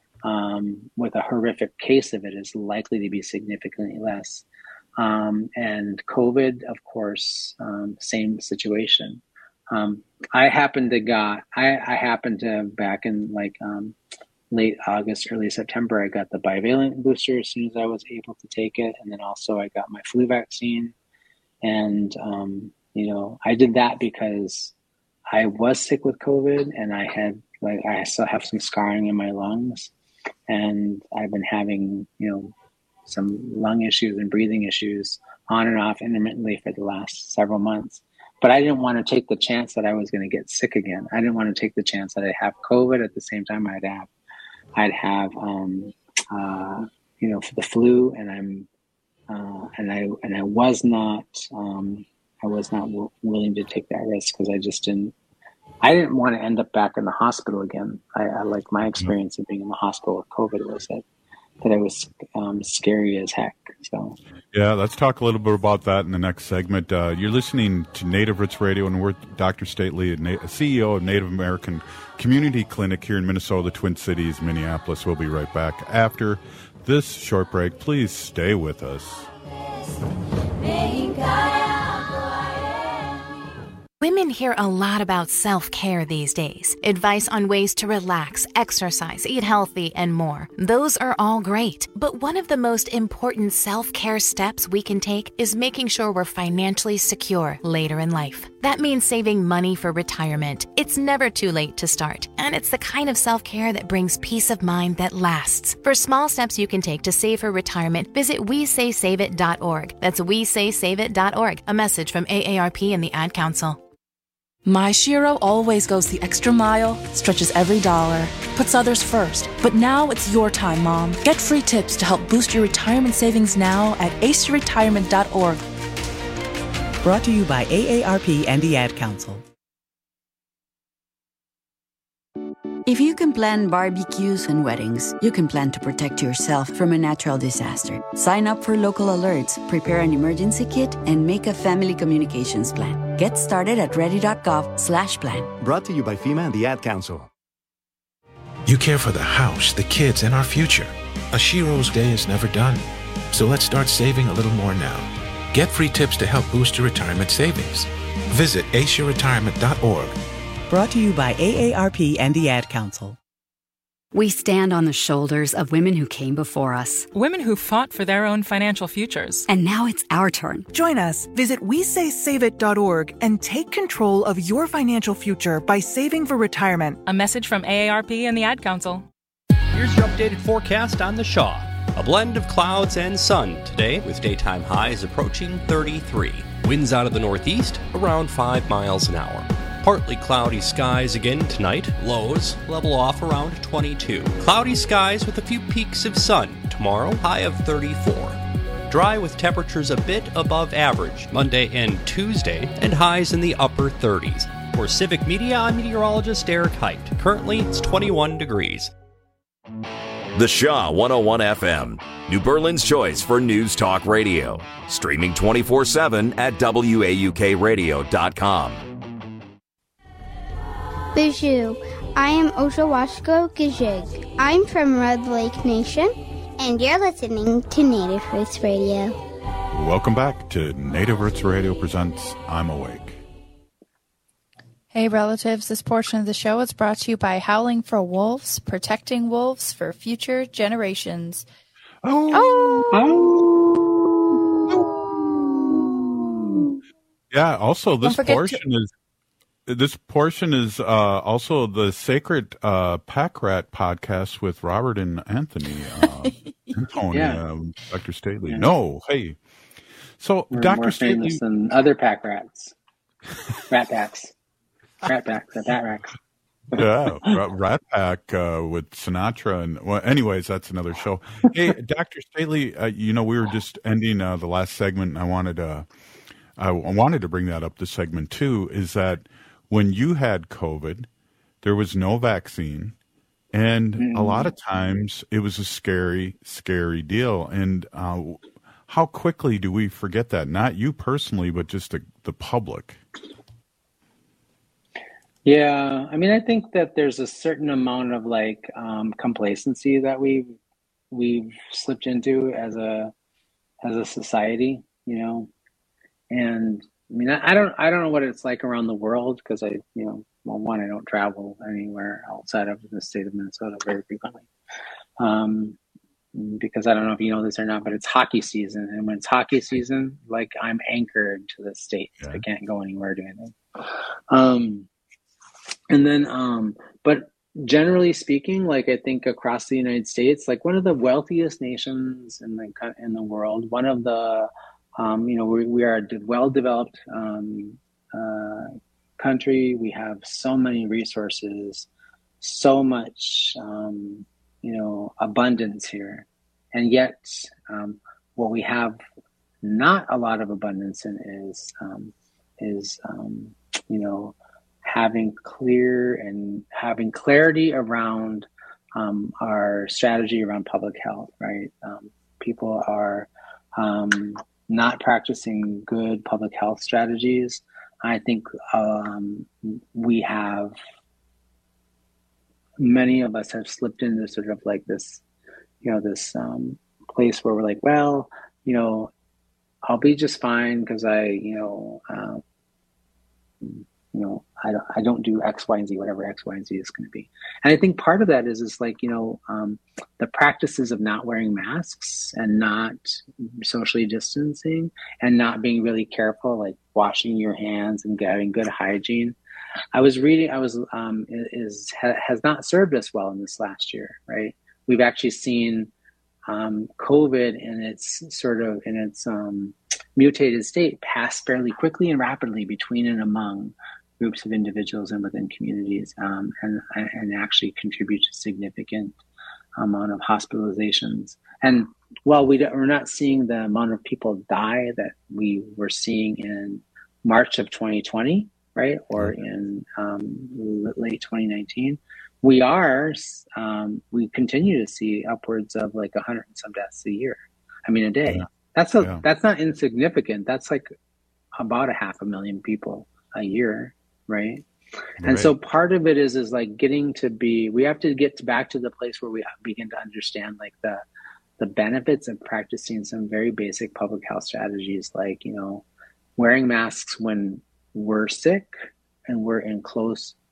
um, with a horrific case of it is likely to be significantly less. Um, and COVID, of course, um, same situation. Um, I happened to got, I, I happened to back in like um, late August, early September, I got the bivalent booster as soon as I was able to take it. And then also I got my flu vaccine. And, um, you know, I did that because I was sick with COVID and I had, like, I still have some scarring in my lungs. And I've been having, you know, some lung issues and breathing issues on and off intermittently for the last several months. But I didn't want to take the chance that I was going to get sick again. I didn't want to take the chance that I'd have COVID at the same time I'd have, I'd have, um, uh, you know, for the flu. And I'm, uh, and I, and I was not, um, I was not w- willing to take that risk because I just didn't, I didn't want to end up back in the hospital again. I, I like my experience of being in the hospital with COVID was that, that it was um, scary as heck. So
Yeah, let's talk a little bit about that in the next segment. Uh, you're listening to Native Roots Radio, and we're Doctor Stately, C E O of Native American Community Clinic here in Minnesota, the Twin Cities, Minneapolis. We'll be right back after this short break. Please stay with us.
Women hear a lot about self-care these days. Advice on ways to relax, exercise, eat healthy, and more. Those are all great. But one of the most important self-care steps we can take is making sure we're financially secure later in life. That means saving money for retirement. It's never too late to start, and it's the kind of self-care that brings peace of mind that lasts. For small steps you can take to save for retirement, visit we say save it dot org. That's we say save it dot org. A message from A A R P and the Ad Council.
My Shiro always goes the extra mile, stretches every dollar, puts others first. But now it's your time, Mom. Get free tips to help boost your retirement savings now at ace retirement dot org.
Brought to you by A A R P and the Ad Council.
If you can plan barbecues and weddings, you can plan to protect yourself from a natural disaster. Sign up for local alerts, prepare an emergency kit, and make a family communications plan. Get started at ready.gov slash plan.
Brought to you by FEMA and the Ad Council.
You care for the house, the kids, and our future. A Shiro's day is never done. So let's start saving a little more now. Get free tips to help boost your retirement savings. Visit ace your retirement dot org.
Brought to you by A A R P and the Ad Council.
We stand on the shoulders of women who came before us.
Women who fought for their own financial futures.
And now it's our turn.
Join us. Visit we say save it dot org and take control of your financial future by saving for retirement.
A message from A A R P and the Ad Council.
Here's your updated forecast on the Shaw. A blend of clouds and sun today, with daytime highs approaching thirty-three. Winds out of the northeast, around five miles an hour. Partly cloudy skies again tonight. Lows level off around twenty-two. Cloudy skies with a few peaks of sun. Tomorrow, high of thirty-four. Dry with temperatures a bit above average Monday and Tuesday, and highs in the upper thirties. For Civic Media, I'm meteorologist Eric Height. Currently, it's twenty-one degrees.
The Shaw one oh one F M, New Berlin's choice for news talk radio. Streaming twenty-four seven at W A U K radio dot com.
Bijou, I am Oshawashko Gijig. I'm from Red Lake Nation, and you're listening to Native Roots Radio.
Welcome back to Native Roots Radio presents I'm Awake.
Hey relatives, this portion of the show is brought to you by Howling for Wolves, protecting wolves for future generations.
Oh!
oh.
Yeah, also this portion
to-
is This portion is uh, also the Sacred uh, Pack Rat podcast with Robert and Anthony. Uh, Anthony,
yeah.
um, Doctor Staley.
Yeah.
No, hey. So,
We're
Doctor
more
Staley.
famous than other pack rats. Rat packs. Rat packs. Rat packs.
Yeah, Rat Pack uh, with Sinatra. And, well, anyways, that's another show. Hey, Doctor Staley, uh, you know, we were just ending uh, the last segment, and I wanted to, I wanted to bring that up this segment, too, is that when you had COVID, there was no vaccine, and mm-hmm. a lot of times it was a scary, scary deal. And uh, how quickly do we forget that? Not you personally, but just the, the public.
Yeah, I mean, I think that there's a certain amount of like um, complacency that we we've slipped into as a as a society, you know, and. I mean, I don't, I don't know what it's like around the world because I, you know, well, one, I don't travel anywhere outside of the state of Minnesota very frequently, um, because I don't know if you know this or not, but it's hockey season, and when it's hockey season, like I'm anchored to the state, yeah. I can't go anywhere or do anything. Um, and then, um, but generally speaking, like I think across the United States, like one of the wealthiest nations in the in the world, one of the Um, you know, we, we are a well-developed um, uh, country. We have so many resources, so much, um, you know, abundance here. And yet um, what we have not a lot of abundance in is, um, is um, you know, having clear and having clarity around um, our strategy around public health, right? Um, people are... Um, not practicing good public health strategies. I think um, we have, many of us have slipped into sort of like this, you know, this um, place where we're like, well, you know, I'll be just fine because I, you know, uh, you know, I don't, I don't do X, Y, and Z, whatever X, Y, and Z is going to be. And I think part of that is, is like, you know, um, the practices of not wearing masks and not socially distancing and not being really careful, like washing your hands and having good hygiene. I was reading, I was, um, is, has not served us well in this last year, right? We've actually seen um, COVID in its sort of, in its um, mutated state pass fairly quickly and rapidly between and among groups of individuals and within communities, um, and, and actually contribute to significant amount of hospitalizations. And while we don't, we're not seeing the amount of people die that we were seeing in March of twenty twenty, right, or in um, late twenty nineteen, we are, um, we continue to see upwards of like a hundred and some deaths a year. I mean, a day. Yeah. That's a, yeah. that's not insignificant. That's like about a half a million people a year. Right. And right. so part of it is, is like getting to be, we have to get to back to the place where we begin to understand like the, the benefits of practicing some very basic public health strategies, like, you know, wearing masks when we're sick and we're in close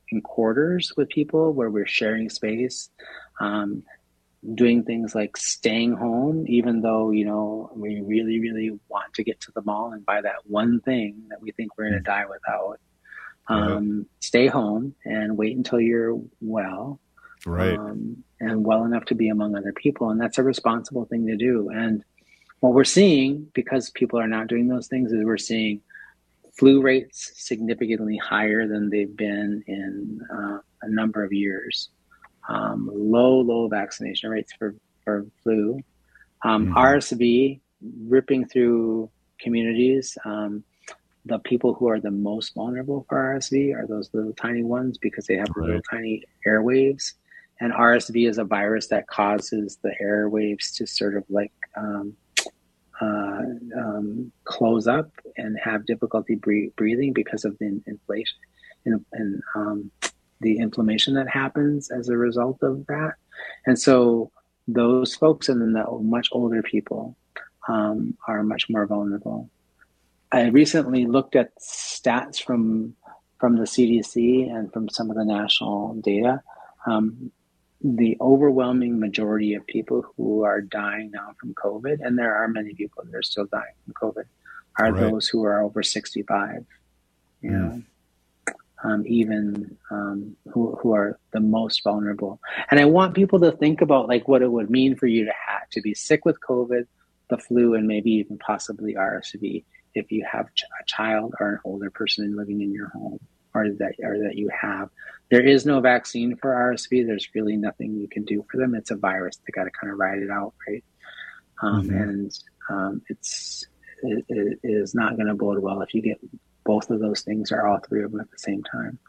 in quarters with people where we're sharing space, um, doing things like staying home, even though, you know, we really, really want to get to the mall and buy that one thing that we think we're going to die without. Um, right. Stay home and wait until you're well.
Right.
Um, and well enough to be among other people. And that's a responsible thing to do. And what we're seeing, because people are not doing those things, is we're seeing flu rates significantly higher than they've been in uh, a number of years. Um, low, low vaccination rates for, for flu. Um, mm-hmm. R S V ripping through communities. Um, the people who are the most vulnerable for R S V are those little tiny ones because they have right. little tiny airwaves. And R S V is a virus that causes the airwaves to sort of like um, uh, um, close up and have difficulty bre- breathing because of the inflation and, and um, the inflammation that happens as a result of that. And so those folks and then the much older people um, are much more vulnerable. I recently looked at stats from from the C D C and from some of the national data. Um, the overwhelming majority of people who are dying now from COVID, and there are many people that are still dying from COVID, are right. those who are over sixty-five. You mm. know, um, even um, who who are the most vulnerable. And I want people to think about like what it would mean for you to have to be sick with COVID, the flu, and maybe even possibly R S V. If you have a child or an older person living in your home, or that or that you have, there is no vaccine for R S V. There's really nothing you can do for them. It's a virus. They got to kind of ride it out, right? Um, mm-hmm. And um, it's it, it is not going to bode well if you get both of those things or all three of them at the same time.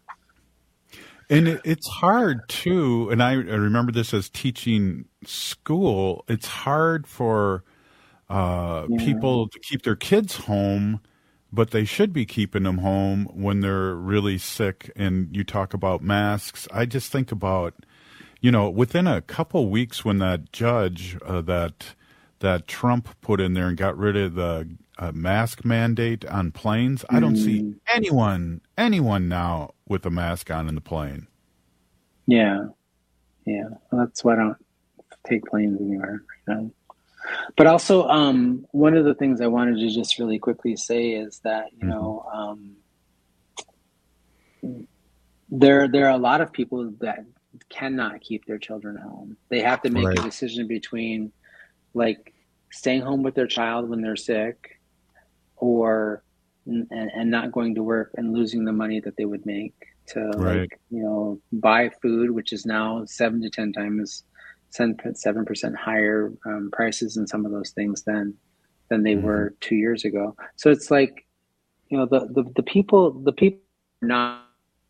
And it, it's hard too. And I, I remember this as teaching school. It's hard for Uh, yeah. people to keep their kids home, but they should be keeping them home when they're really sick. And you talk about masks. I just think about, you know, within a couple weeks when that judge uh, that that Trump put in there and got rid of the uh, mask mandate on planes, mm. I don't see anyone, anyone now with a mask on in the plane.
Yeah. Yeah. Well, that's why I don't take planes anywhere right now. But also, um, one of the things I wanted to just really quickly say is that, you mm-hmm. know, um, there there are a lot of people that cannot keep their children home. They have to make right. a decision between, like, staying home with their child when they're sick, or and, and not going to work and losing the money that they would make to, right. like, you know, buy food, which is now seven to ten times. seven percent higher um, prices in some of those things than than they mm-hmm. were two years ago. So it's like, you know, the, the, the people, the people are not.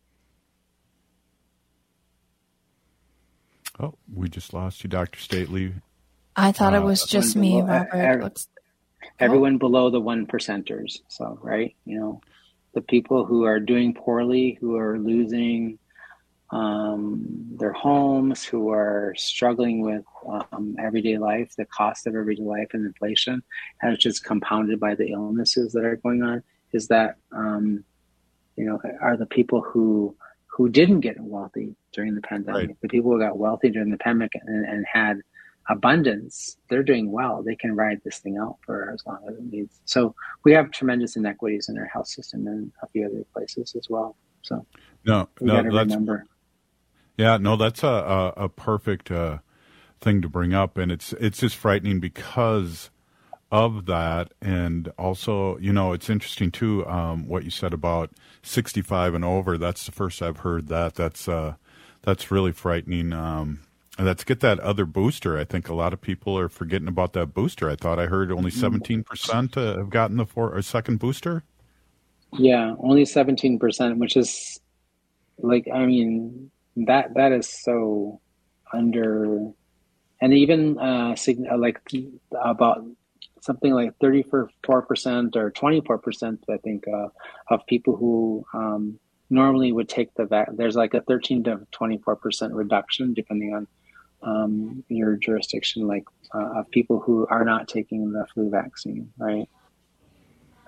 Oh, we just lost you, Doctor Stately.
I thought uh, it was just me,
below,
Robert.
Every, Looks... Everyone oh. below the one percenters. So, right, you know, the people who are doing poorly, who are losing um, their homes, who are struggling with um, everyday life, the cost of everyday life and inflation, and it's just compounded by the illnesses that are going on, is that, um, you know, are the people who who didn't get wealthy during the pandemic. Right. The people who got wealthy during the pandemic and, and had abundance, they're doing well. They can ride this thing out for as long as it needs. So we have tremendous inequities in our health system and a few other places as well. So
no,
we
no,
got to
that's,
remember.
Yeah, no, that's a, a, a perfect uh, thing to bring up. And it's, it's just frightening because of that. And also, you know, it's interesting too, um, what you said about sixty-five and over. That's the first I've heard that. That's, uh, that's really frightening. Um, and let's get that other booster. I think a lot of people are forgetting about that booster. I thought I heard only seventeen percent uh, have gotten the four, or second booster.
Yeah, only seventeen percent, which is like, I mean, that, that is so under, and even, uh, like about something like thirty-four percent or twenty-four percent, I think, uh, of people who, um, normally would take the vac. There's like a thirteen to twenty-four percent reduction depending on, um, your jurisdiction, like, uh, of people who are not taking the flu vaccine. Right.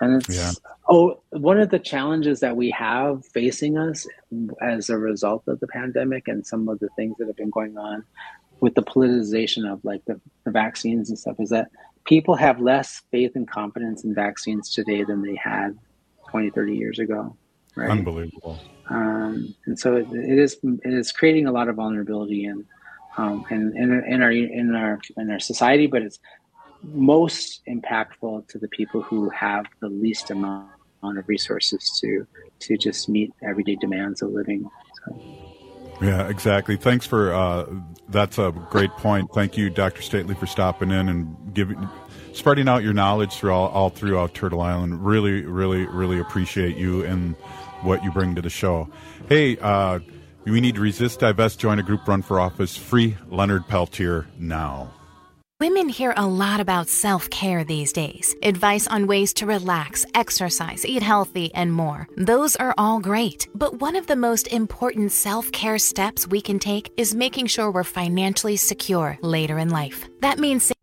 And it's,
yeah.
oh, one of the challenges that we have facing us as a result of the pandemic and some of the things that have been going on with the politicization of like the, the vaccines and stuff is that people have less faith and confidence in vaccines today than they had twenty, thirty years ago. Right?
Unbelievable.
Um, and so it, it is it is creating a lot of vulnerability in, um, in, in, in our in our in our society, but it's most impactful to the people who have the least amount of resources to to just meet everyday demands of living. So.
Yeah, exactly. Thanks for uh, that's a great point. Thank you, Doctor Stately, for stopping in and giving spreading out your knowledge through all, all throughout Turtle Island. Really, really, really appreciate you and what you bring to the show. Hey, uh, we need to resist, divest, join a group, run for office. Free Leonard Peltier now.
Women hear a lot about self-care these days. Advice on ways to relax, exercise, eat healthy, and more. Those are all great. But one of the most important self-care steps we can take is making sure we're financially secure later in life. That means